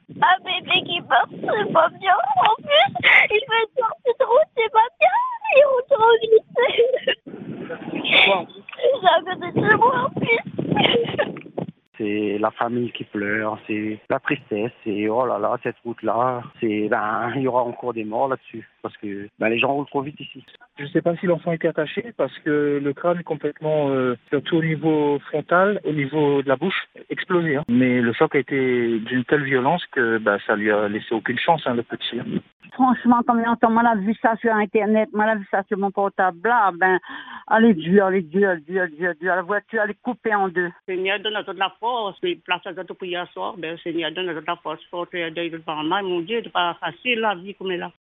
Un bébé qui meurt, c'est pas bien. En plus, il fait sortir de route, c'est pas bien. Il roule trop vite. C'est à côté de chez moi en plus. C'est la famille qui pleure, c'est la tristesse, c'est oh là là, cette route-là, il y aura encore des morts là-dessus, parce que les gens roulent trop vite ici. Je ne sais pas si l'enfant était attaché parce que le crâne est complètement, surtout au niveau frontal, au niveau de la bouche, explosé. Hein. Mais le choc a été d'une telle violence que ça lui a laissé aucune chance, hein, le petit. Hein. Franchement, comme longtemps, moi, j'ai vu ça sur Internet, moi, j'ai vu ça sur mon portable, là, elle est dure. La voiture, elle est coupée en deux. Seigneur, donne-nous toute la force, puis place à toute prière soir, Seigneur, donne-nous toute la force pour te aider de parler. Mon Dieu, c'est pas facile, la vie comme elle est là.